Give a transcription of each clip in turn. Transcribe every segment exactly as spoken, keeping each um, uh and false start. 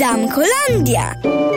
Zamkolandia.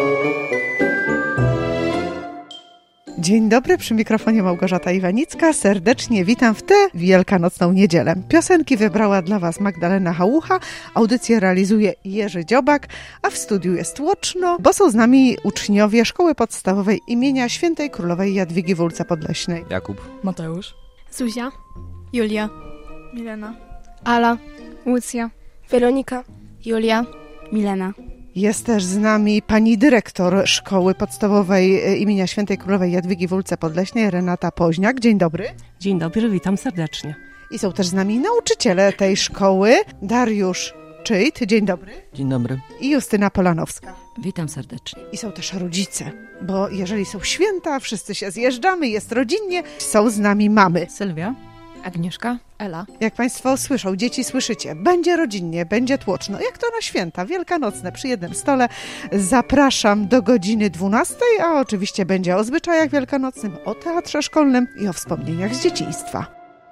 Dzień dobry, przy mikrofonie Małgorzata Iwanicka. Serdecznie witam w tę wielkanocną niedzielę. Piosenki wybrała dla Was Magdalena Hałucha, audycję realizuje Jerzy Dziobak, a w studiu jest Łoczno, bo są z nami uczniowie Szkoły Podstawowej imienia Świętej Królowej Jadwigi w Ulce Podleśnej. Jakub, Mateusz, Zuzia, Julia, Milena, Ala, Łucja, Weronika, Julia, Milena. Jest też z nami pani dyrektor Szkoły Podstawowej imienia Świętej Królowej Jadwigi w Ulce Podleśnej, Renata Poźniak. Dzień dobry. Dzień dobry, witam serdecznie. I są też z nami nauczyciele tej szkoły, Dariusz Czyjt. Dzień dobry. dzień dobry. I Justyna Polanowska. Witam serdecznie. I są też rodzice, bo jeżeli są święta, wszyscy się zjeżdżamy, jest rodzinnie, są z nami mamy. Sylwia, Agnieszka, Ela. Jak Państwo słyszą, dzieci słyszycie, będzie rodzinnie, będzie tłoczno. Jak to na święta wielkanocne przy jednym stole. Zapraszam do godziny dwunastej, a oczywiście będzie o zwyczajach wielkanocnym, o teatrze szkolnym i o wspomnieniach z dzieciństwa.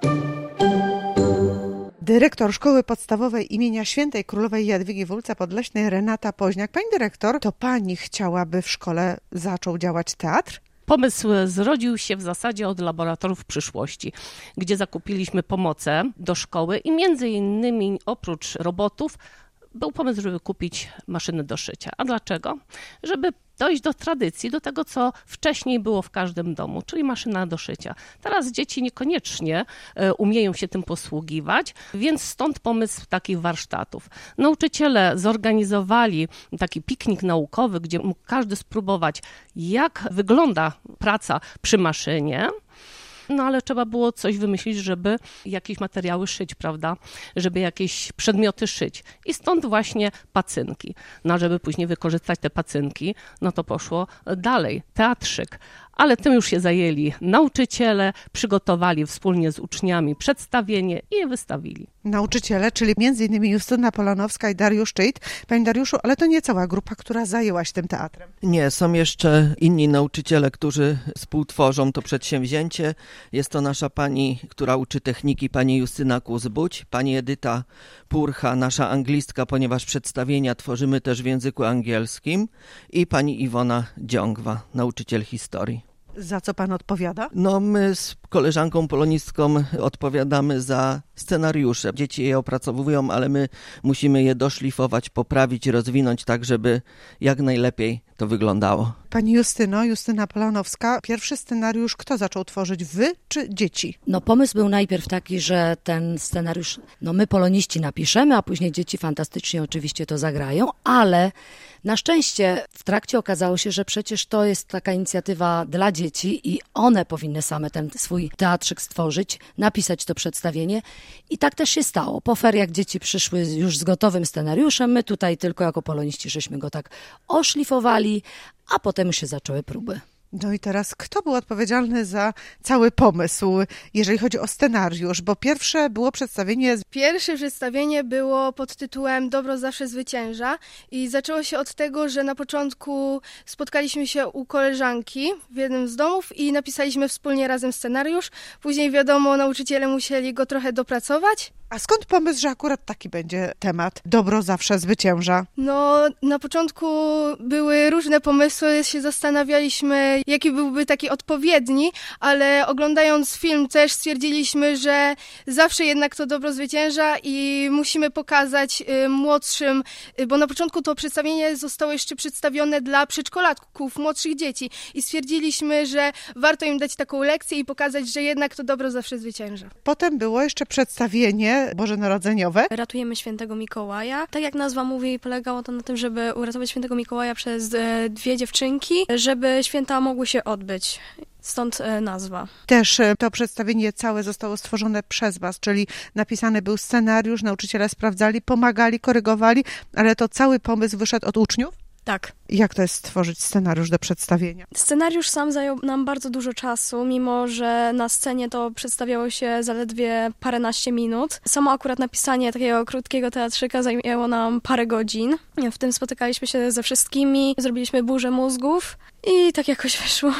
Dyrektor Szkoły Podstawowej imienia Świętej Królowej Jadwigi w Ulce Podleśnej, Renata Poźniak. Pani dyrektor, to pani chciałaby w szkole zaczął działać teatr? Pomysł zrodził się w zasadzie od laboratoriów przyszłości, gdzie zakupiliśmy pomoce do szkoły i między innymi oprócz robotów był pomysł, żeby kupić maszyny do szycia. A dlaczego? Żeby dojść do tradycji, do tego, co wcześniej było w każdym domu, czyli maszyna do szycia. Teraz dzieci niekoniecznie umieją się tym posługiwać, więc stąd pomysł takich warsztatów. Nauczyciele zorganizowali taki piknik naukowy, gdzie mógł każdy spróbować, jak wygląda praca przy maszynie. No ale trzeba było coś wymyślić, żeby jakieś materiały szyć, prawda? Żeby jakieś przedmioty szyć. I stąd właśnie pacynki. No a żeby później wykorzystać te pacynki, no to poszło dalej, teatrzyk. Ale tym już się zajęli nauczyciele, przygotowali wspólnie z uczniami przedstawienie i je wystawili. Nauczyciele, czyli między innymi Justyna Polanowska i Dariusz Czyjt. Panie Dariuszu, ale to nie cała grupa, która zajęła się tym teatrem. Nie, są jeszcze inni nauczyciele, którzy współtworzą to przedsięwzięcie. Jest to nasza pani, która uczy techniki, pani Justyna Kuzbuć, pani Edyta Purcha, nasza anglistka, ponieważ przedstawienia tworzymy też w języku angielskim, i pani Iwona Dziągwa, nauczyciel historii. Za co pan odpowiada? No my z koleżanką polonistką odpowiadamy za scenariusze. Dzieci je opracowują, ale my musimy je doszlifować, poprawić, rozwinąć tak, żeby jak najlepiej to wyglądało. Pani Justyno, Justyna Polanowska, pierwszy scenariusz kto zaczął tworzyć? Wy czy dzieci? No pomysł był najpierw taki, że ten scenariusz, no my poloniści napiszemy, a później dzieci fantastycznie oczywiście to zagrają, ale na szczęście w trakcie okazało się, że przecież to jest taka inicjatywa dla dzieci i one powinny same ten swój teatrzyk stworzyć, napisać to przedstawienie. I tak też się stało. Po feriach dzieci przyszły już z gotowym scenariuszem, my tutaj tylko jako poloniści żeśmy go tak oszlifowali, a potem już się zaczęły próby. No i teraz kto był odpowiedzialny za cały pomysł, jeżeli chodzi o scenariusz? Bo pierwsze było przedstawienie... Pierwsze przedstawienie było pod tytułem Dobro zawsze zwycięża i zaczęło się od tego, że na początku spotkaliśmy się u koleżanki w jednym z domów i napisaliśmy wspólnie razem scenariusz. Później wiadomo, nauczyciele musieli go trochę dopracować. A skąd pomysł, że akurat taki będzie temat? Dobro zawsze zwycięża. No, na początku były różne pomysły, się zastanawialiśmy, jaki byłby taki odpowiedni, ale oglądając film też stwierdziliśmy, że zawsze jednak to dobro zwycięża i musimy pokazać y, młodszym, y, bo na początku to przedstawienie zostało jeszcze przedstawione dla przedszkolaków, młodszych dzieci i stwierdziliśmy, że warto im dać taką lekcję i pokazać, że jednak to dobro zawsze zwycięża. Potem było jeszcze przedstawienie bożonarodzeniowe. Ratujemy Świętego Mikołaja. Tak jak nazwa mówi, polegało to na tym, żeby uratować Świętego Mikołaja przez e, dwie dziewczynki, żeby święta mogły się odbyć. Stąd e, nazwa. Też e, to przedstawienie całe zostało stworzone przez was, czyli napisany był scenariusz, nauczyciele sprawdzali, pomagali, korygowali, ale to cały pomysł wyszedł od uczniów? Tak. Jak to jest stworzyć scenariusz do przedstawienia? Scenariusz sam zajął nam bardzo dużo czasu, mimo że na scenie to przedstawiało się zaledwie paręnaście minut. Samo akurat napisanie takiego krótkiego teatrzyka zajęło nam parę godzin. W tym spotykaliśmy się ze wszystkimi, zrobiliśmy burzę mózgów i tak jakoś wyszło.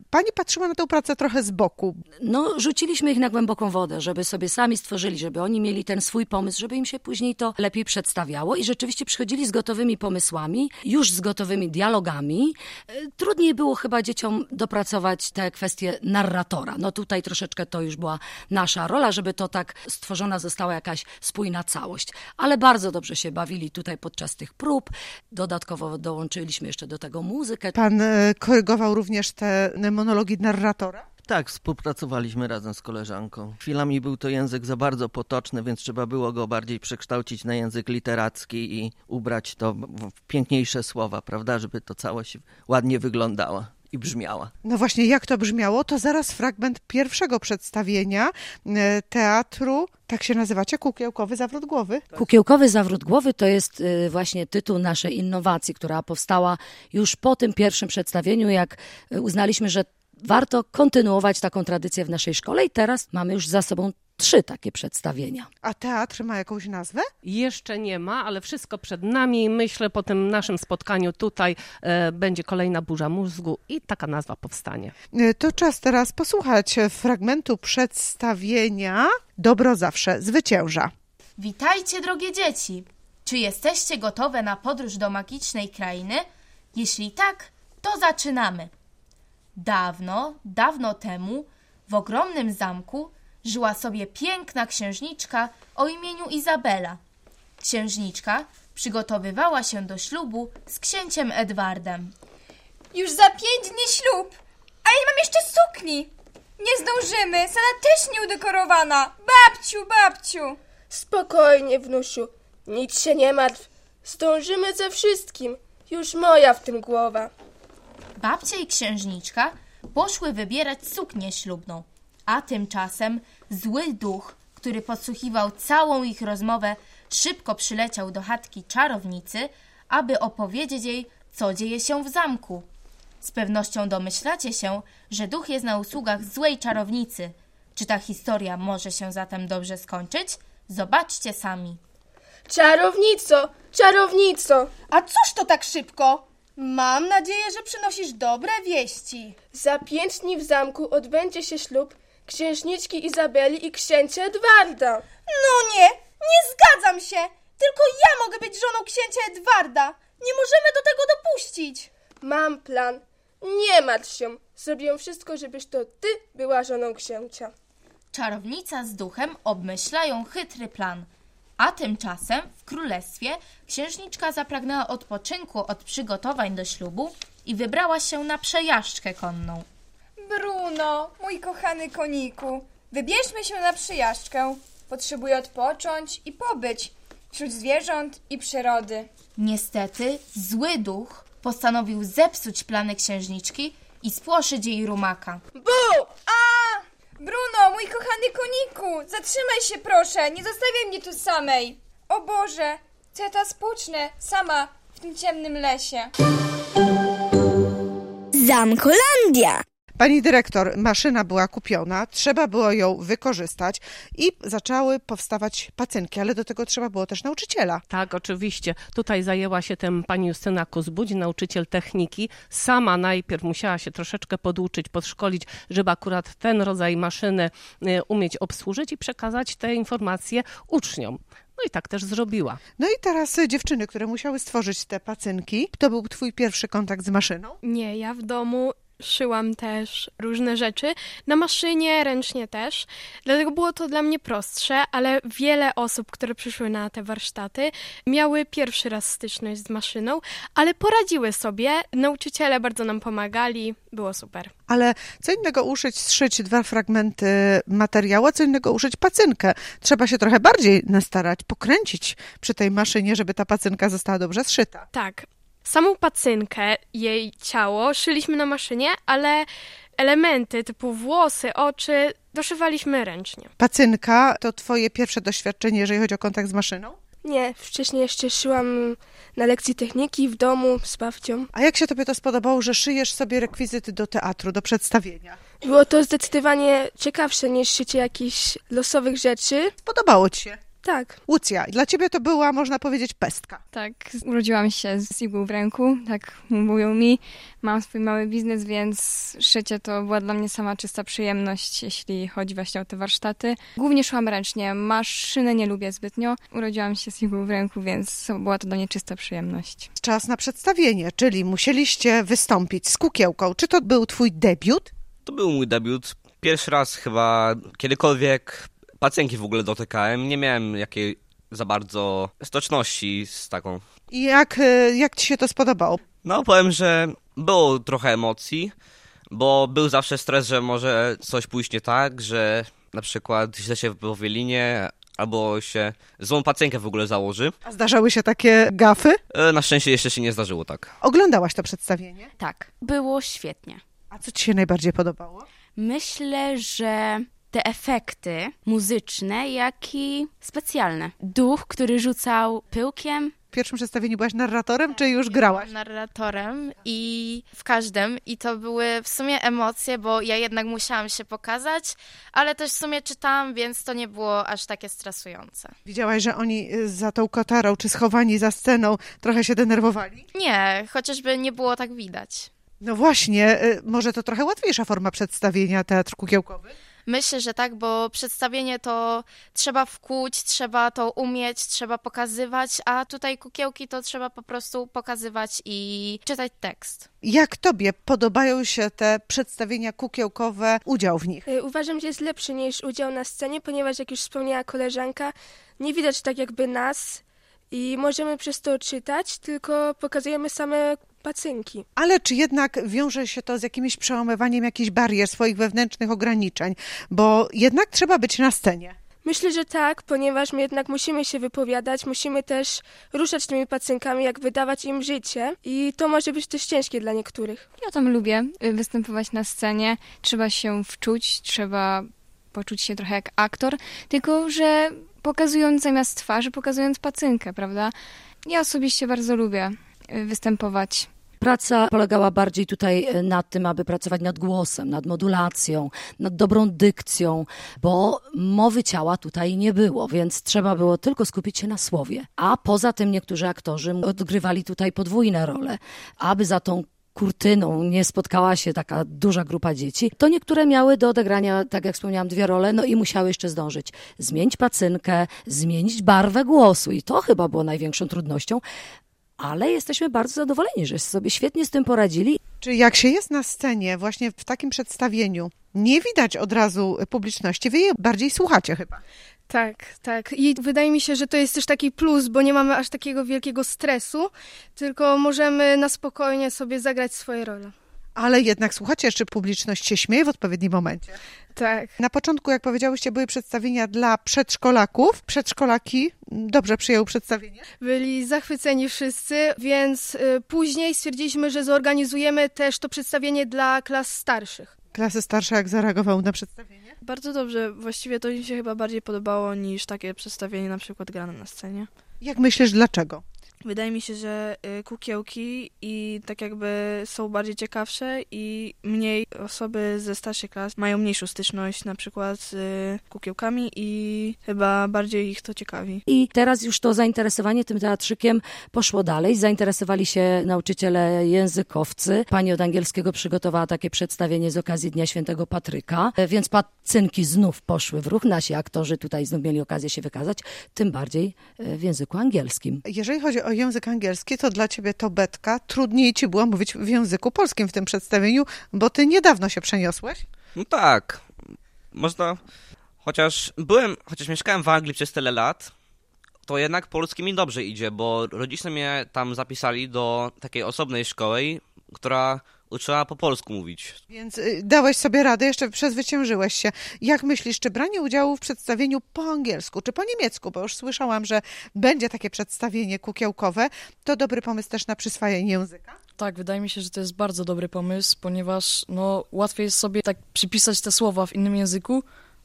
pani patrzyła na tę pracę trochę z boku. No, rzuciliśmy ich na głęboką wodę, żeby sobie sami stworzyli, żeby oni mieli ten swój pomysł, żeby im się później to lepiej przedstawiało i rzeczywiście przychodzili z gotowymi pomysłami, już z gotowymi dialogami. Trudniej było chyba dzieciom dopracować te kwestie narratora. No tutaj troszeczkę to już była nasza rola, żeby to tak stworzona została jakaś spójna całość. Ale bardzo dobrze się bawili tutaj podczas tych prób. Dodatkowo dołączyliśmy jeszcze do tego muzykę. Pan e, korygował również te monologi narratora? Tak, współpracowaliśmy razem z koleżanką. Chwilami był to język za bardzo potoczny, więc trzeba było go bardziej przekształcić na język literacki i ubrać to w piękniejsze słowa, prawda, żeby to całość ładnie wyglądała i brzmiała. No właśnie, jak to brzmiało, to zaraz fragment pierwszego przedstawienia e, teatru, tak się nazywacie, Kukiełkowy Zawrót Głowy? Kukiełkowy Zawrót Głowy to jest y, właśnie tytuł naszej innowacji, która powstała już po tym pierwszym przedstawieniu, jak y, uznaliśmy, że warto kontynuować taką tradycję w naszej szkole i teraz mamy już za sobą trzy takie przedstawienia. A teatr ma jakąś nazwę? Jeszcze nie ma, ale wszystko przed nami. Myślę, po tym naszym spotkaniu tutaj e, będzie kolejna burza mózgu i taka nazwa powstanie. E, To czas teraz posłuchać fragmentu przedstawienia Dobro zawsze zwycięża. Witajcie, drogie dzieci! Czy jesteście gotowe na podróż do magicznej krainy? Jeśli tak, to zaczynamy. Dawno, dawno temu w ogromnym zamku żyła sobie piękna księżniczka o imieniu Izabela. Księżniczka przygotowywała się do ślubu z księciem Edwardem. Już za pięć dni ślub, a ja nie mam jeszcze sukni. Nie zdążymy, sala też nieudekorowana. Babciu, babciu. Spokojnie, wnusiu, nic się nie martw. Zdążymy ze wszystkim. Już moja w tym głowa. Babcia i księżniczka poszły wybierać suknię ślubną, a tymczasem zły duch, który podsłuchiwał całą ich rozmowę, szybko przyleciał do chatki czarownicy, aby opowiedzieć jej, co dzieje się w zamku. Z pewnością domyślacie się, że duch jest na usługach złej czarownicy. Czy ta historia może się zatem dobrze skończyć? Zobaczcie sami. Czarownico, czarownico! A cóż to tak szybko? Mam nadzieję, że przynosisz dobre wieści. Za pięć dni w zamku odbędzie się ślub księżniczki Izabeli i księcia Edwarda. No nie, nie zgadzam się. Tylko ja mogę być żoną księcia Edwarda. Nie możemy do tego dopuścić. Mam plan. Nie martw się. Zrobię wszystko, żebyś to ty była żoną księcia. Czarownica z duchem obmyślają chytry plan. A tymczasem w królestwie księżniczka zapragnęła odpoczynku od przygotowań do ślubu i wybrała się na przejażdżkę konną. Bruno, mój kochany koniku, wybierzmy się na przejażdżkę. Potrzebuję odpocząć i pobyć wśród zwierząt i przyrody. Niestety zły duch postanowił zepsuć plany księżniczki i spłoszyć jej rumaka. Bu! A! Bruno, mój kochany koniku, zatrzymaj się proszę, nie zostawiaj mnie tu samej. O Boże, co ja teraz pocznę sama w tym ciemnym lesie. Zamkolandia! Pani dyrektor, maszyna była kupiona, trzeba było ją wykorzystać i zaczęły powstawać pacynki, ale do tego trzeba było też nauczyciela. Tak, oczywiście. Tutaj zajęła się tym pani Justyna Kuzbudź, nauczyciel techniki. Sama najpierw musiała się troszeczkę poduczyć, podszkolić, żeby akurat ten rodzaj maszyny umieć obsłużyć i przekazać te informacje uczniom. No i tak też zrobiła. No i teraz dziewczyny, które musiały stworzyć te pacynki, to był twój pierwszy kontakt z maszyną? Nie, ja w domu szyłam też różne rzeczy, na maszynie, ręcznie też. Dlatego było to dla mnie prostsze, ale wiele osób, które przyszły na te warsztaty, miały pierwszy raz styczność z maszyną, ale poradziły sobie. Nauczyciele bardzo nam pomagali, było super. Ale co innego uszyć, zszyć dwa fragmenty materiału, a co innego uszyć pacynkę. Trzeba się trochę bardziej nastarać, pokręcić przy tej maszynie, żeby ta pacynka została dobrze zszyta. Tak. Samą pacynkę, jej ciało szyliśmy na maszynie, ale elementy typu włosy, oczy doszywaliśmy ręcznie. Pacynka to twoje pierwsze doświadczenie, jeżeli chodzi o kontakt z maszyną? Nie, wcześniej jeszcze szyłam na lekcji techniki w domu z babcią. A jak się tobie to spodobało, że szyjesz sobie rekwizyty do teatru, do przedstawienia? Było to zdecydowanie ciekawsze niż szycie jakichś losowych rzeczy. Podobało ci się? Tak. Łucja, dla ciebie to była, można powiedzieć, pestka. Tak, urodziłam się z igłą w ręku, tak mówią mi. Mam swój mały biznes, więc szycie to była dla mnie sama czysta przyjemność, jeśli chodzi właśnie o te warsztaty. Głównie szłam ręcznie, maszynę nie lubię zbytnio. Urodziłam się z igłą w ręku, więc była to dla mnie czysta przyjemność. Czas na przedstawienie, czyli musieliście wystąpić z kukiełką. Czy to był twój debiut? To był mój debiut. Pierwszy raz chyba kiedykolwiek pacjenki w ogóle dotykałem. Nie miałem jakiej za bardzo stoczności z taką. I jak, jak ci się to spodobało? No powiem, że było trochę emocji, bo był zawsze stres, że może coś pójść nie tak, że na przykład źle się wypowie linię, albo się złą pacjenkę w ogóle założy. A zdarzały się takie gafy? Na szczęście jeszcze się nie zdarzyło, tak. Oglądałaś to przedstawienie? Tak, było świetnie. A co ci się najbardziej podobało? Myślę, że te efekty muzyczne, jak i specjalne. Duch, który rzucał pyłkiem. W pierwszym przedstawieniu byłaś narratorem, czy już grałaś? Narratorem i w każdym. I to były w sumie emocje, bo ja jednak musiałam się pokazać, ale też w sumie czytałam, więc to nie było aż takie stresujące. Widziałaś, że oni za tą kotarą, czy schowani za sceną, trochę się denerwowali? Nie, chociażby nie było tak widać. No właśnie, może to trochę łatwiejsza forma przedstawienia, teatr kukiełkowy? Myślę, że tak, bo przedstawienie to trzeba wkuć, trzeba to umieć, trzeba pokazywać, a tutaj kukiełki to trzeba po prostu pokazywać i czytać tekst. Jak tobie podobają się te przedstawienia kukiełkowe, udział w nich? Uważam, że jest lepszy niż udział na scenie, ponieważ jak już wspomniała koleżanka, nie widać tak jakby nas i możemy przez to czytać, tylko pokazujemy same pacynki. Ale czy jednak wiąże się to z jakimś przełamywaniem jakichś barier, swoich wewnętrznych ograniczeń? Bo jednak trzeba być na scenie. Myślę, że tak, ponieważ my jednak musimy się wypowiadać, musimy też ruszać tymi pacynkami, jak wydawać im życie i to może być też ciężkie dla niektórych. Ja tam lubię występować na scenie, trzeba się wczuć, trzeba poczuć się trochę jak aktor, tylko że pokazując zamiast twarzy, pokazując pacynkę, prawda? Ja osobiście bardzo lubię występować. Praca polegała bardziej tutaj nad tym, aby pracować nad głosem, nad modulacją, nad dobrą dykcją, bo mowy ciała tutaj nie było, więc trzeba było tylko skupić się na słowie. A poza tym niektórzy aktorzy odgrywali tutaj podwójne role, aby za tą kurtyną nie spotkała się taka duża grupa dzieci, to niektóre miały do odegrania, tak jak wspomniałam, dwie role, no i musiały jeszcze zdążyć zmienić pacynkę, zmienić barwę głosu i to chyba było największą trudnością, ale jesteśmy bardzo zadowoleni, że sobie świetnie z tym poradzili. Czy jak się jest na scenie, właśnie w takim przedstawieniu, nie widać od razu publiczności, wy je bardziej słuchacie chyba? Tak, tak. I wydaje mi się, że to jest też taki plus, bo nie mamy aż takiego wielkiego stresu, tylko możemy na spokojnie sobie zagrać swoje role. Ale jednak słuchacie, czy publiczność się śmieje w odpowiednim momencie? Tak. Na początku, jak powiedziałyście, były przedstawienia dla przedszkolaków. Przedszkolaki dobrze przyjęły przedstawienie? Byli zachwyceni wszyscy, więc y, później stwierdziliśmy, że zorganizujemy też to przedstawienie dla klas starszych. Klasy starsze jak zareagowały na przedstawienie? Bardzo dobrze. Właściwie to im się chyba bardziej podobało niż takie przedstawienie na przykład grane na scenie. Jak myślisz, dlaczego? Wydaje mi się, że kukiełki i tak jakby są bardziej ciekawsze i mniej osoby ze starszych klas mają mniejszą styczność na przykład z kukiełkami i chyba bardziej ich to ciekawi. I teraz już to zainteresowanie tym teatrzykiem poszło dalej. Zainteresowali się nauczyciele językowcy. Pani od angielskiego przygotowała takie przedstawienie z okazji Dnia Świętego Patryka, więc pacynki znów poszły w ruch. Nasi aktorzy tutaj znów mieli okazję się wykazać, tym bardziej w języku angielskim. Jeżeli chodzi o język angielski, to dla ciebie to Betka. Trudniej ci było mówić w języku polskim w tym przedstawieniu, bo ty niedawno się przeniosłeś? No tak. Można... Chociaż byłem, chociaż mieszkałem w Anglii przez tyle lat, to jednak polski mi dobrze idzie, bo rodzice mnie tam zapisali do takiej osobnej szkoły, która uczyła po polsku mówić. Więc y, dałeś sobie radę, jeszcze przezwyciężyłeś się. Jak myślisz, czy branie udziału w przedstawieniu po angielsku, czy po niemiecku, bo już słyszałam, że będzie takie przedstawienie kukiełkowe, to dobry pomysł też na przyswajanie języka? Tak, wydaje mi się, że to jest bardzo dobry pomysł, ponieważ no, łatwiej jest sobie tak przypisać te słowa w innym języku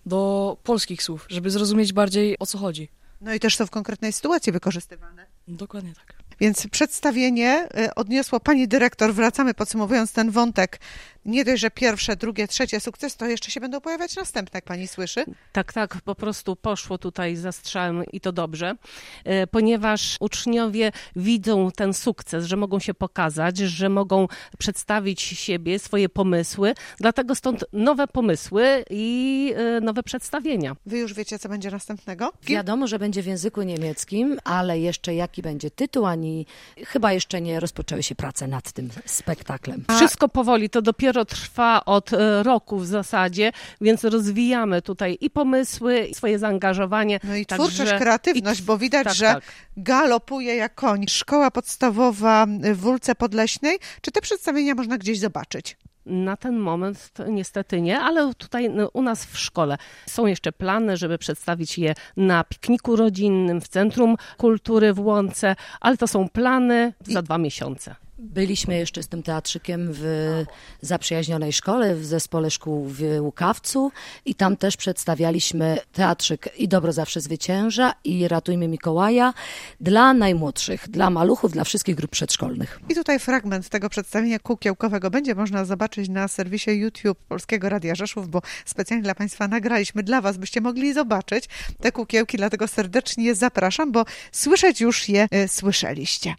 do polskich słów, żeby zrozumieć bardziej, o co chodzi. No i też są w konkretnej sytuacji wykorzystywane. Dokładnie tak. Więc przedstawienie odniosło pani dyrektor, wracamy podsumowując ten wątek, nie dość, że pierwsze, drugie, trzecie sukces, to jeszcze się będą pojawiać następne, jak pani słyszy? Tak, tak, po prostu poszło tutaj za strzałem i to dobrze, e, ponieważ uczniowie widzą ten sukces, że mogą się pokazać, że mogą przedstawić siebie, swoje pomysły, dlatego stąd nowe pomysły i e, nowe przedstawienia. Wy już wiecie, co będzie następnego? Wiadomo, że będzie w języku niemieckim, ale jeszcze jaki będzie tytuł, ani chyba jeszcze nie rozpoczęły się prace nad tym spektaklem. Wszystko powoli, to dopiero trwa od e, roku w zasadzie, więc rozwijamy tutaj i pomysły, i swoje zaangażowanie. No i Także... twórczość, kreatywność, i... bo widać, tak, że tak. galopuje jak koń. Szkoła podstawowa w Wólce Podleśnej. Czy te przedstawienia można gdzieś zobaczyć? Na ten moment to niestety nie, ale tutaj no, u nas w szkole są jeszcze plany, żeby przedstawić je na pikniku rodzinnym w Centrum Kultury w Łące, ale to są plany za dwa miesiące. Byliśmy jeszcze z tym teatrzykiem w zaprzyjaźnionej szkole, w zespole szkół w Łukawcu i tam też przedstawialiśmy teatrzyk I Dobro zawsze zwycięża i Ratujmy Mikołaja dla najmłodszych, dla maluchów, dla wszystkich grup przedszkolnych. I tutaj fragment tego przedstawienia kukiełkowego będzie można zobaczyć na serwisie YouTube Polskiego Radia Rzeszów, bo specjalnie dla Państwa nagraliśmy dla Was, byście mogli zobaczyć te kukiełki, dlatego serdecznie zapraszam, bo słyszeć już je y, słyszeliście.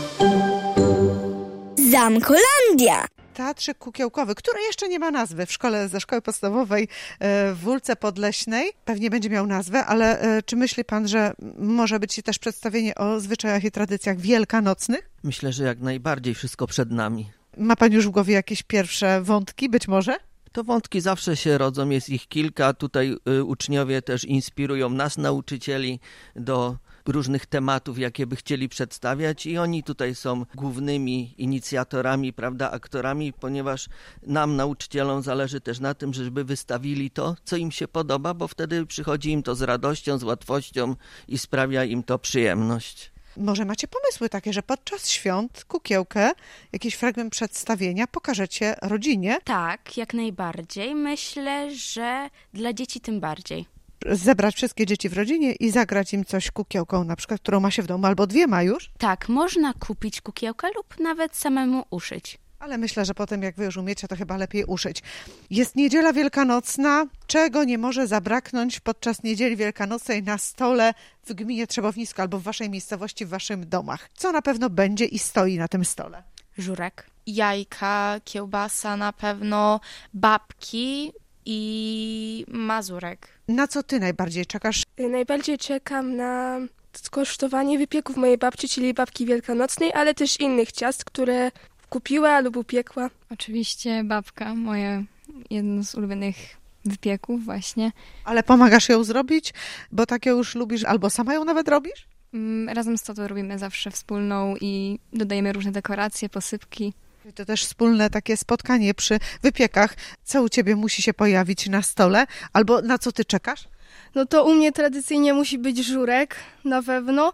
Zamkolandia. Teatrzyk kukiełkowy, który jeszcze nie ma nazwy w szkole, ze szkoły podstawowej w Wólce Podleśnej. Pewnie będzie miał nazwę, ale czy myśli pan, że może być też przedstawienie o zwyczajach i tradycjach wielkanocnych? Myślę, że jak najbardziej wszystko przed nami. Ma pan już w głowie jakieś pierwsze wątki, być może? To wątki zawsze się rodzą, jest ich kilka. Tutaj y, uczniowie też inspirują nas, nauczycieli, do różnych tematów, jakie by chcieli przedstawiać i oni tutaj są głównymi inicjatorami, prawda, aktorami, ponieważ nam, nauczycielom, zależy też na tym, żeby wystawili to, co im się podoba, bo wtedy przychodzi im to z radością, z łatwością i sprawia im to przyjemność. Może macie pomysły takie, że podczas świąt kukiełkę, jakiś fragment przedstawienia pokażecie rodzinie? Tak, jak najbardziej. Myślę, że dla dzieci tym bardziej. Zebrać wszystkie dzieci w rodzinie i zagrać im coś kukiełką, na przykład, którą ma się w domu, albo dwie ma już? Tak, można kupić kukiełkę lub nawet samemu uszyć. Ale myślę, że potem jak wy już umiecie, to chyba lepiej uszyć. Jest niedziela wielkanocna. Czego nie może zabraknąć podczas niedzieli wielkanocnej na stole w gminie Trzebownisko albo w waszej miejscowości, w waszych domach? Co na pewno będzie i stoi na tym stole? Żurek. Jajka, kiełbasa na pewno, babki i mazurek. Na co ty najbardziej czekasz? Najbardziej czekam na skosztowanie wypieków mojej babci, czyli babki wielkanocnej, ale też innych ciast, które kupiła lub upiekła. Oczywiście babka, moje jedno z ulubionych wypieków właśnie. Ale pomagasz ją zrobić, bo takie już lubisz, albo sama ją nawet robisz? Razem z tatą robimy zawsze wspólną i dodajemy różne dekoracje, posypki. To też wspólne takie spotkanie przy wypiekach. Co u ciebie musi się pojawić na stole? Albo na co ty czekasz? No to u mnie tradycyjnie musi być żurek, na pewno.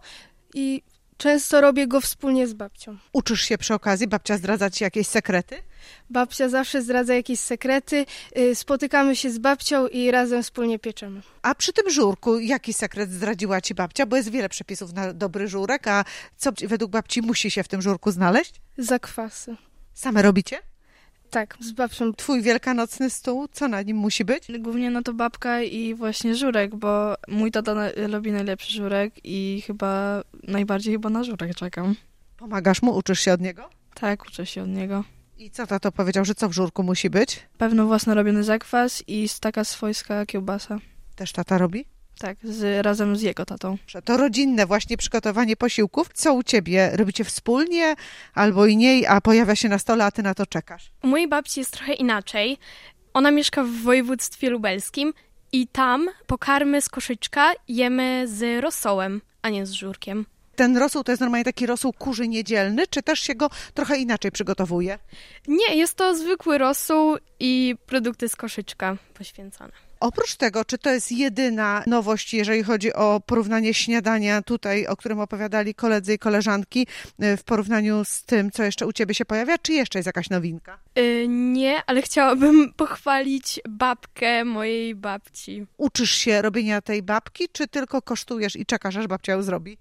I często robię go wspólnie z babcią. Uczysz się przy okazji? Babcia zdradza ci jakieś sekrety? Babcia zawsze zdradza jakieś sekrety. Spotykamy się z babcią i razem wspólnie pieczemy. A przy tym żurku, jaki sekret zdradziła ci babcia? Bo jest wiele przepisów na dobry żurek, a co według babci musi się w tym żurku znaleźć? Zakwasy. Same robicie? Tak, z babcią. Twój wielkanocny stół, co na nim musi być? Głównie no to babka i właśnie żurek, bo mój tata lubi najlepszy żurek i chyba najbardziej chyba na żurek czekam. Pomagasz mu? Uczysz się od niego? Tak, uczę się od niego. I co tato powiedział, że co w żurku musi być? Pewno własno robiony zakwas i taka swojska kiełbasa. Też tata robi? Tak, z, razem z jego tatą. To rodzinne właśnie przygotowanie posiłków. Co u ciebie? Robicie wspólnie albo i nie, a pojawia się na stole, a ty na to czekasz? U mojej babci jest trochę inaczej. Ona mieszka w województwie lubelskim i tam pokarmy z koszyczka jemy z rosołem, a nie z żurkiem. Ten rosół to jest normalnie taki rosół kurzy niedzielny, czy też się go trochę inaczej przygotowuje? Nie, jest to zwykły rosół i produkty z koszyczka poświęcone. Oprócz tego, czy to jest jedyna nowość, jeżeli chodzi o porównanie śniadania tutaj, o którym opowiadali koledzy i koleżanki, w porównaniu z tym, co jeszcze u ciebie się pojawia, czy jeszcze jest jakaś nowinka? Yy, nie, ale chciałabym pochwalić babkę mojej babci. Uczysz się robienia tej babki, czy tylko kosztujesz i czekasz, aż babcia ją zrobi?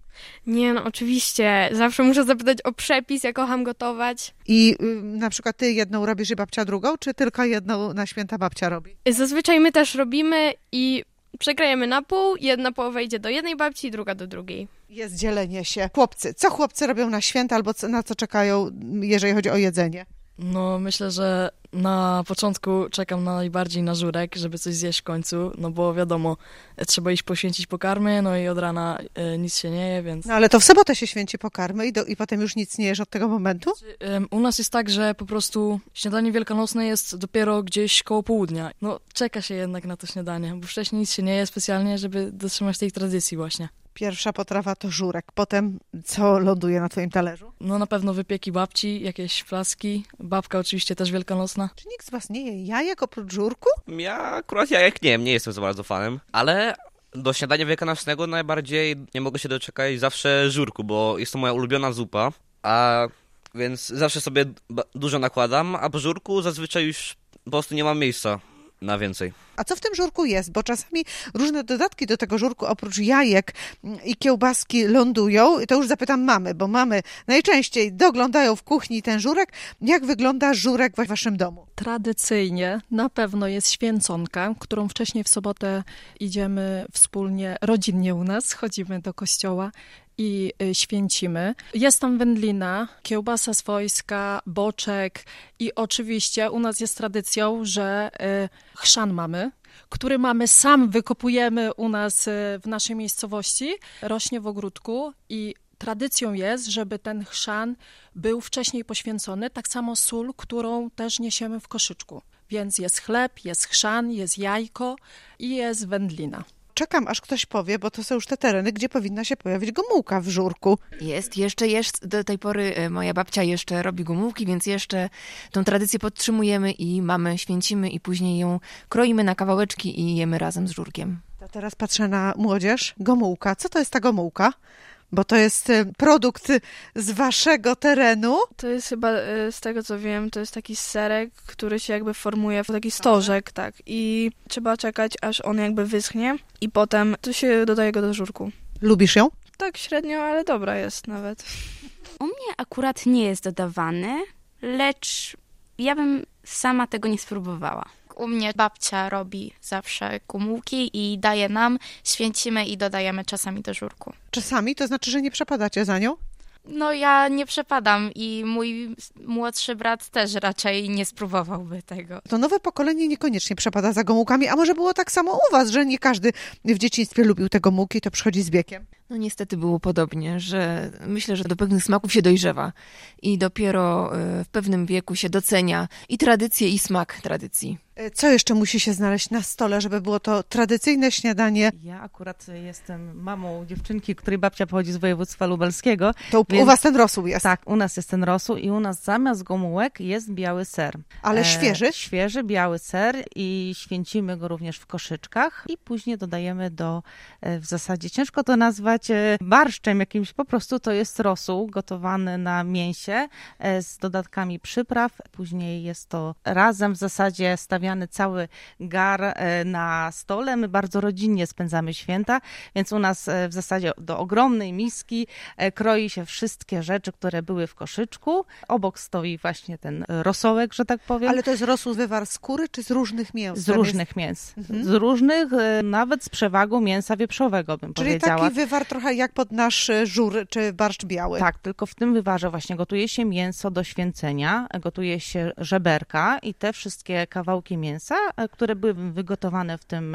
Nie, no oczywiście. Zawsze muszę zapytać o przepis, ja kocham gotować. I y, na przykład ty jedną robisz i babcia drugą, czy tylko jedną na święta babcia robi? Zazwyczaj my też robimy i przekrajemy na pół, jedna połowa idzie do jednej babci, druga do drugiej. Jest dzielenie się. Chłopcy, co chłopcy robią na święta albo co, na co czekają, jeżeli chodzi o jedzenie? No myślę, że na początku czekam najbardziej na żurek, żeby coś zjeść w końcu, no bo wiadomo, trzeba iść poświęcić pokarmy, no i od rana y, nic się nie je, więc... No ale to w sobotę się święci pokarmy i, do, i potem już nic nie jesz od tego momentu? Ym, U nas jest tak, że po prostu śniadanie wielkanocne jest dopiero gdzieś koło południa. No czeka się jednak na to śniadanie, bo wcześniej nic się nie je specjalnie, żeby dotrzymać tej tradycji właśnie. Pierwsza potrawa to żurek. Potem co ląduje na twoim talerzu? No na pewno wypieki babci, jakieś placki. Babka oczywiście też wielkanocna. Czy nikt z was nie je jajek oprócz żurku? Ja akurat jajek nie wiem, nie jestem za bardzo fanem, ale do śniadania wielkanocnego najbardziej nie mogę się doczekać zawsze żurku, bo jest to moja ulubiona zupa, a więc zawsze sobie dużo nakładam, a po żurku zazwyczaj już po prostu nie mam miejsca na więcej. A co w tym żurku jest? Bo czasami różne dodatki do tego żurku oprócz jajek i kiełbaski lądują. To już zapytam mamy, bo mamy najczęściej doglądają w kuchni ten żurek. Jak wygląda żurek w waszym domu? Tradycyjnie na pewno jest święconka, którą wcześniej w sobotę idziemy wspólnie, rodzinnie u nas, chodzimy do kościoła i święcimy. Jest tam wędlina, kiełbasa swojska, boczek i oczywiście u nas jest tradycją, że chrzan mamy, który mamy sam wykopujemy u nas w naszej miejscowości, rośnie w ogródku i tradycją jest, żeby ten chrzan był wcześniej poświęcony, tak samo sól, którą też niesiemy w koszyczku. Więc jest chleb, jest chrzan, jest jajko i jest wędlina. Czekam, aż ktoś powie, bo to są już te tereny, gdzie powinna się pojawić gomułka w żurku. Jest, jeszcze jest. Do tej pory moja babcia jeszcze robi gomułki, więc jeszcze tą tradycję podtrzymujemy i mamy, święcimy i później ją kroimy na kawałeczki i jemy razem z żurkiem. To teraz patrzę na młodzież. Gomułka. Co to jest ta gomułka? Bo to jest produkt z waszego terenu. To jest chyba, z tego co wiem, to jest taki serek, który się jakby formuje w taki stożek, tak. I trzeba czekać, aż on jakby wyschnie i potem to się dodaje go do żurku. Lubisz ją? Tak średnio, ale dobra jest nawet. U mnie akurat nie jest dodawany, lecz ja bym sama tego nie spróbowała. U mnie babcia robi zawsze gomułki i daje nam, święcimy i dodajemy czasami do żurku. Czasami? To znaczy, że nie przepadacie za nią? No ja nie przepadam i mój młodszy brat też raczej nie spróbowałby tego. To nowe pokolenie niekoniecznie przepada za gomułkami, a może było tak samo u was, że nie każdy w dzieciństwie lubił te gomułki, to przychodzi z wiekiem? No niestety było podobnie, że myślę, że do pewnych smaków się dojrzewa i dopiero w pewnym wieku się docenia i tradycję, i smak tradycji. Co jeszcze musi się znaleźć na stole, żeby było to tradycyjne śniadanie? Ja akurat jestem mamą dziewczynki, której babcia pochodzi z województwa lubelskiego. To więc, u was ten rosół jest? Tak, u nas jest ten rosół i u nas zamiast gomułek jest biały ser. Ale świeży? E, świeży, biały ser i święcimy go również w koszyczkach i później dodajemy do, w zasadzie ciężko to nazwać barszczem jakimś, po prostu to jest rosół gotowany na mięsie z dodatkami przypraw. Później jest to razem w zasadzie stawiane cały gar na stole. My bardzo rodzinnie spędzamy święta, więc u nas w zasadzie do ogromnej miski kroi się wszystkie rzeczy, które były w koszyczku. Obok stoi właśnie ten rosołek, że tak powiem. Ale to jest rosół wywar z skóry, czy z różnych mięs? Z różnych jest... mięs. Mhm. Z różnych, nawet z przewagą mięsa wieprzowego, bym Czyli powiedziała. Czyli taki wywar trochę jak pod nasz żur, czy barszcz biały. Tak, tylko w tym wywarze właśnie gotuje się mięso do święcenia, gotuje się żeberka i te wszystkie kawałki mięsa, które były wygotowane w tym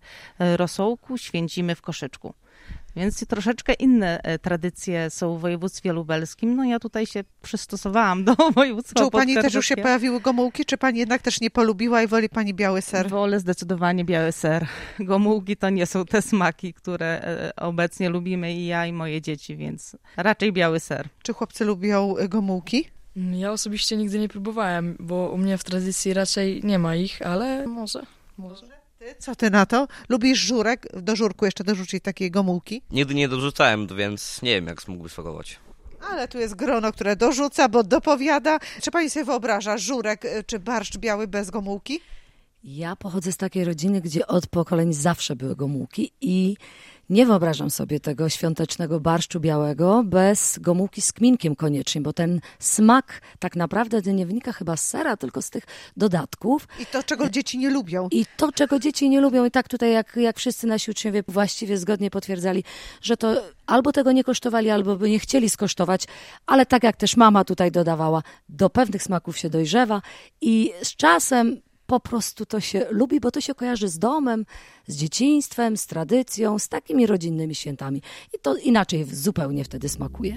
rosołku, święcimy w koszyczku. Więc troszeczkę inne tradycje są w województwie lubelskim. No ja tutaj się przystosowałam do województwa Czy u pani też już się pojawiły gomułki, czy pani jednak też nie polubiła i woli pani biały ser? Wolę zdecydowanie biały ser. Gomułki to nie są te smaki, które obecnie lubimy i ja, i moje dzieci, więc raczej biały ser. Czy chłopcy lubią gomułki? Ja osobiście nigdy nie próbowałem, bo u mnie w tradycji raczej nie ma ich, ale może, może. Ty, co ty na to? Lubisz żurek? Do żurku jeszcze dorzucić takiej gomułki? Nigdy nie dorzucałem, więc nie wiem, jak mógłby smakować. Ale tu jest grono, które dorzuca, bo dopowiada. Czy pani sobie wyobraża żurek czy barszcz biały bez gomułki? Ja pochodzę z takiej rodziny, gdzie od pokoleń zawsze były Gomułki i nie wyobrażam sobie tego świątecznego barszczu białego bez Gomułki z kminkiem koniecznie, bo ten smak tak naprawdę nie wynika chyba z sera, tylko z tych dodatków. I to, czego dzieci nie lubią. I to, czego dzieci nie lubią. I tak tutaj, jak, jak wszyscy nasi uczniowie właściwie zgodnie potwierdzali, że to albo tego nie kosztowali, albo by nie chcieli skosztować, ale tak jak też mama tutaj dodawała, do pewnych smaków się dojrzewa i z czasem po prostu to się lubi, bo to się kojarzy z domem, z dzieciństwem, z tradycją, z takimi rodzinnymi świętami. I to inaczej zupełnie wtedy smakuje.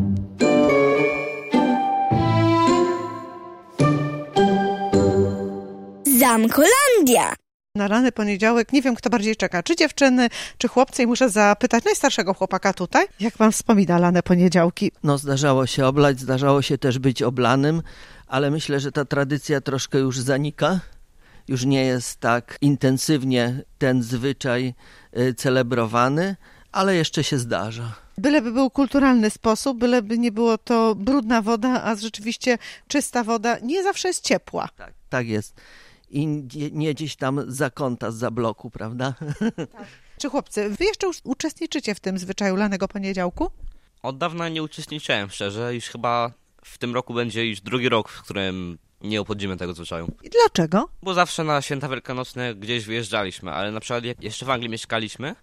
Zamkolandia! Na rany poniedziałek nie wiem, kto bardziej czeka, czy dziewczyny, czy chłopcy i muszę zapytać najstarszego chłopaka tutaj, jak pan wspomina lane poniedziałki? No zdarzało się oblać, zdarzało się też być oblanym, ale myślę, że ta tradycja troszkę już zanika. Już nie jest tak intensywnie ten zwyczaj celebrowany, ale jeszcze się zdarza. Byleby był kulturalny sposób, byleby nie było to brudna woda, a rzeczywiście czysta woda nie zawsze jest ciepła. Tak, tak jest. I nie, nie gdzieś tam za kąta, za bloku, prawda? Tak. Czy chłopcy, wy jeszcze uczestniczycie w tym zwyczaju lanego poniedziałku? Od dawna nie uczestniczyłem, szczerze. Już chyba w tym roku będzie już drugi rok, w którym nie obchodzimy tego zwyczaju. I dlaczego? Bo zawsze na święta wielkanocne gdzieś wyjeżdżaliśmy, ale na przykład jak jeszcze w Anglii mieszkaliśmy,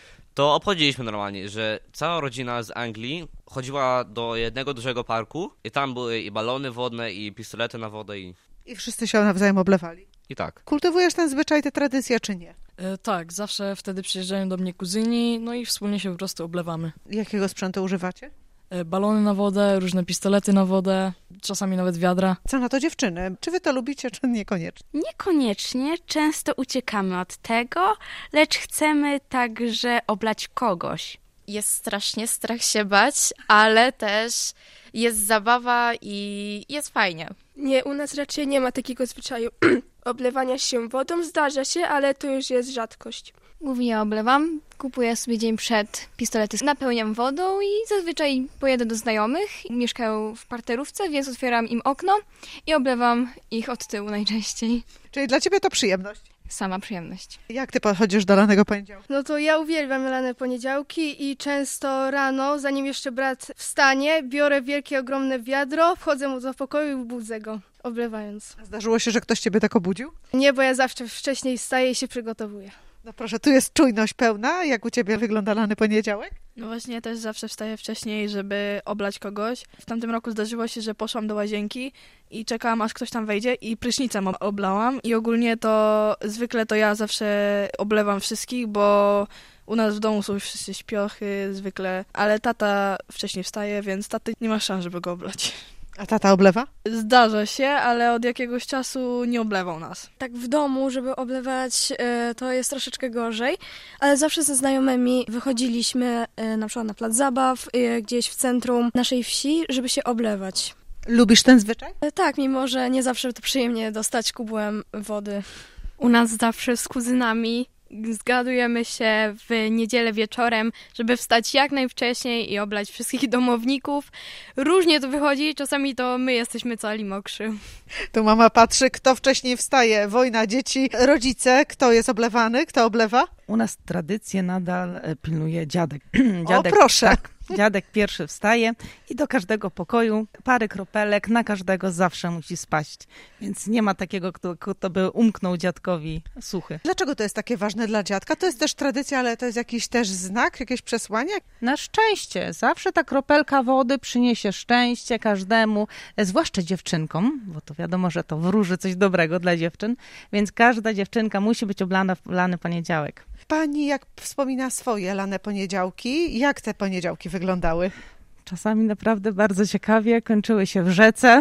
to obchodziliśmy normalnie, że cała rodzina z Anglii chodziła do jednego dużego parku i tam były i balony wodne, i pistolety na wodę i... I wszyscy się nawzajem oblewali. I tak. Kultywujesz ten zwyczaj, tę tradycję, czy nie? E, tak, zawsze wtedy przyjeżdżają do mnie kuzyni, no i wspólnie się po prostu oblewamy. Jakiego sprzętu używacie? E, balony na wodę, różne pistolety na wodę, czasami nawet wiadra. Co na to dziewczyny? Czy wy to lubicie, czy niekoniecznie? Niekoniecznie. Często uciekamy od tego, lecz chcemy także oblać kogoś. Jest strasznie strach się bać, ale też jest zabawa i jest fajnie. Nie, u nas raczej nie ma takiego zwyczaju oblewania się wodą. Zdarza się, ale to już jest rzadkość. Głównie oblewam, kupuję sobie dzień przed pistolety, napełniam wodą i zazwyczaj pojedę do znajomych. Mieszkają w parterówce, więc otwieram im okno i oblewam ich od tyłu najczęściej. Czyli dla ciebie to przyjemność? Sama przyjemność. Jak ty podchodzisz do lanego poniedziałku? No to ja uwielbiam lane poniedziałki i często rano, zanim jeszcze brat wstanie, biorę wielkie, ogromne wiadro, wchodzę mu do pokoju i budzę go, oblewając. A zdarzyło się, że ktoś ciebie tak obudził? Nie, bo ja zawsze wcześniej wstaję i się przygotowuję. No proszę, tu jest czujność pełna. Jak u ciebie wygląda lany poniedziałek? No właśnie, ja też zawsze wstaję wcześniej, żeby oblać kogoś. W tamtym roku zdarzyło się, że poszłam do łazienki i czekałam, aż ktoś tam wejdzie i prysznicem oblałam. I ogólnie to zwykle to ja zawsze oblewam wszystkich, bo u nas w domu są wszyscy śpiochy zwykle, ale tata wcześniej wstaje, więc taty nie ma szans, żeby go oblać. A tata oblewa? Zdarza się, ale od jakiegoś czasu nie oblewał nas. Tak w domu, żeby oblewać, to jest troszeczkę gorzej, ale zawsze ze znajomymi wychodziliśmy na przykład na plac zabaw, gdzieś w centrum naszej wsi, żeby się oblewać. Lubisz ten zwyczaj? Tak, mimo że nie zawsze to przyjemnie dostać kubłem wody. U nas zawsze z kuzynami zgadujemy się w niedzielę wieczorem, żeby wstać jak najwcześniej i oblać wszystkich domowników. Różnie to wychodzi, czasami to my jesteśmy cali mokrzy. Tu mama patrzy, kto wcześniej wstaje. Wojna, dzieci, rodzice. Kto jest oblewany? Kto oblewa? U nas tradycję nadal pilnuje dziadek. dziadek o, proszę. Tak, dziadek pierwszy wstaje i do każdego pokoju parę kropelek na każdego zawsze musi spaść. Więc nie ma takiego, kto, kto by umknął dziadkowi suchy. Dlaczego to jest takie ważne dla dziadka? To jest też tradycja, ale to jest jakiś też znak, jakieś przesłanie? Na szczęście. Zawsze ta kropelka wody przyniesie szczęście każdemu, zwłaszcza dziewczynkom, bo to wiadomo, że to wróży coś dobrego dla dziewczyn, więc każda dziewczynka musi być oblana w lany poniedziałek. Pani, jak wspomina swoje lane poniedziałki, jak te poniedziałki wyglądały? Czasami naprawdę bardzo ciekawie, kończyły się w rzece.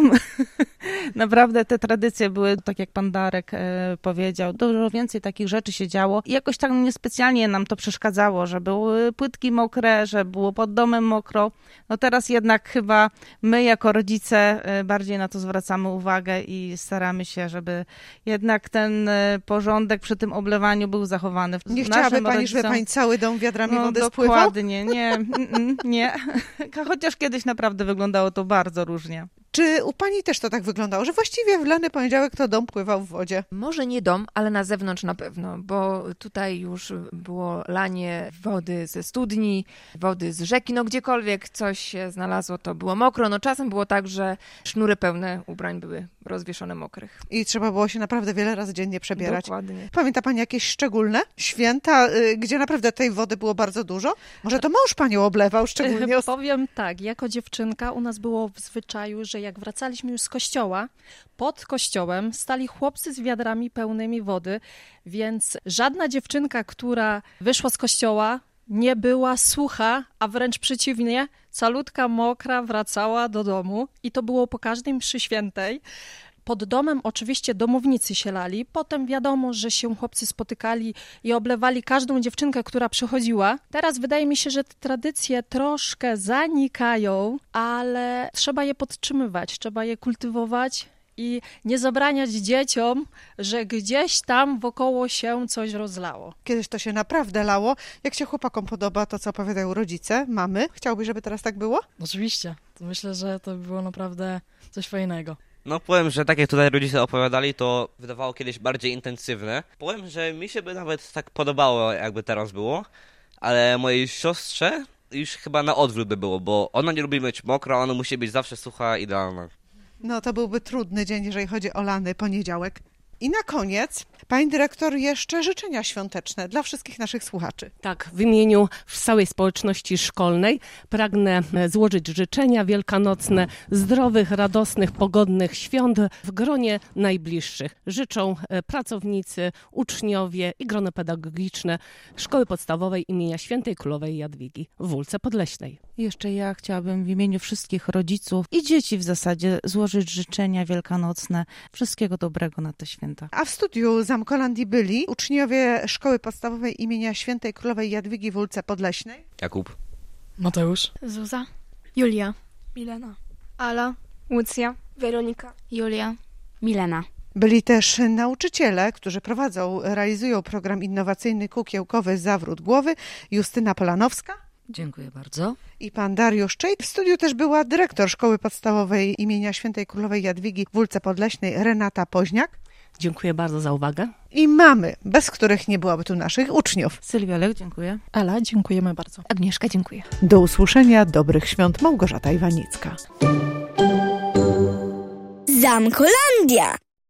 Naprawdę te tradycje były, tak jak pan Darek e, powiedział, dużo więcej takich rzeczy się działo. I jakoś tak niespecjalnie nam to przeszkadzało, że były płytki mokre, że było pod domem mokro. No teraz jednak chyba my jako rodzice e, bardziej na to zwracamy uwagę i staramy się, żeby jednak ten e, porządek przy tym oblewaniu był zachowany. Nie chciałaby pani, rodzicom... żeby pani cały dom wiadrami no, wody spływał? Dokładnie, nie, nie. Chociaż kiedyś naprawdę wyglądało to bardzo różnie. Czy u pani też to tak wyglądało, że właściwie w lany poniedziałek to dom pływał w wodzie? Może nie dom, ale na zewnątrz na pewno, bo tutaj już było lanie wody ze studni, wody z rzeki, no gdziekolwiek coś się znalazło, to było mokro. No czasem było tak, że sznury pełne ubrań były rozwieszone mokrych. I trzeba było się naprawdę wiele razy dziennie przebierać. Dokładnie. Pamięta pani jakieś szczególne święta, y, gdzie naprawdę tej wody było bardzo dużo? Może to mąż panią oblewał szczególnie? Powiem tak, jako dziewczynka u nas było w zwyczaju, że jak wracaliśmy już z kościoła, pod kościołem stali chłopcy z wiadrami pełnymi wody, więc żadna dziewczynka, która wyszła z kościoła, nie była sucha, a wręcz przeciwnie, calutka mokra wracała do domu i to było po każdej mszy świętej. Pod domem oczywiście domownicy się lali, potem wiadomo, że się chłopcy spotykali i oblewali każdą dziewczynkę, która przychodziła. Teraz wydaje mi się, że te tradycje troszkę zanikają, ale trzeba je podtrzymywać, trzeba je kultywować i nie zabraniać dzieciom, że gdzieś tam wokoło się coś rozlało. Kiedyś to się naprawdę lało. Jak się chłopakom podoba to, co opowiadają rodzice, mamy? Chciałbyś, żeby teraz tak było? Oczywiście. Myślę, że to by było naprawdę coś fajnego. No powiem, że tak jak tutaj rodzice opowiadali, to wydawało kiedyś bardziej intensywne. Powiem, że mi się by nawet tak podobało, jakby teraz było, ale mojej siostrze już chyba na odwrót by było, bo ona nie lubi mieć mokro, ona musi być zawsze sucha, idealna. No to byłby trudny dzień, jeżeli chodzi o lany poniedziałek. I na koniec, pani dyrektor, jeszcze życzenia świąteczne dla wszystkich naszych słuchaczy. Tak, w imieniu całej społeczności szkolnej pragnę złożyć życzenia wielkanocne, zdrowych, radosnych, pogodnych świąt w gronie najbliższych. Życzą pracownicy, uczniowie i grono pedagogiczne Szkoły Podstawowej imienia Świętej Królowej Jadwigi w Wólce Podleśnej. Jeszcze ja chciałabym w imieniu wszystkich rodziców i dzieci w zasadzie złożyć życzenia wielkanocne. Wszystkiego dobrego na te święta. A w studiu Zamkolandii byli uczniowie Szkoły Podstawowej imienia Świętej Królowej Jadwigi w Wólce Podleśnej. Jakub. Mateusz. Zuza. Julia. Milena. Ala. Łucja. Weronika. Julia. Milena. Byli też nauczyciele, którzy prowadzą, realizują program innowacyjny kukiełkowy Zawrót Głowy. Justyna Polanowska. Dziękuję bardzo. I pan Dariusz Czejt. W studiu też była dyrektor Szkoły Podstawowej imienia Świętej Królowej Jadwigi w Wólce Podleśnej Renata Poźniak. Dziękuję bardzo za uwagę. I mamy, bez których nie byłoby tu naszych uczniów. Sylwia Lech, dziękuję. Ela, dziękujemy bardzo. Agnieszka, dziękuję. Do usłyszenia, dobrych świąt, Małgorzata Iwanicka. Zamkolandia.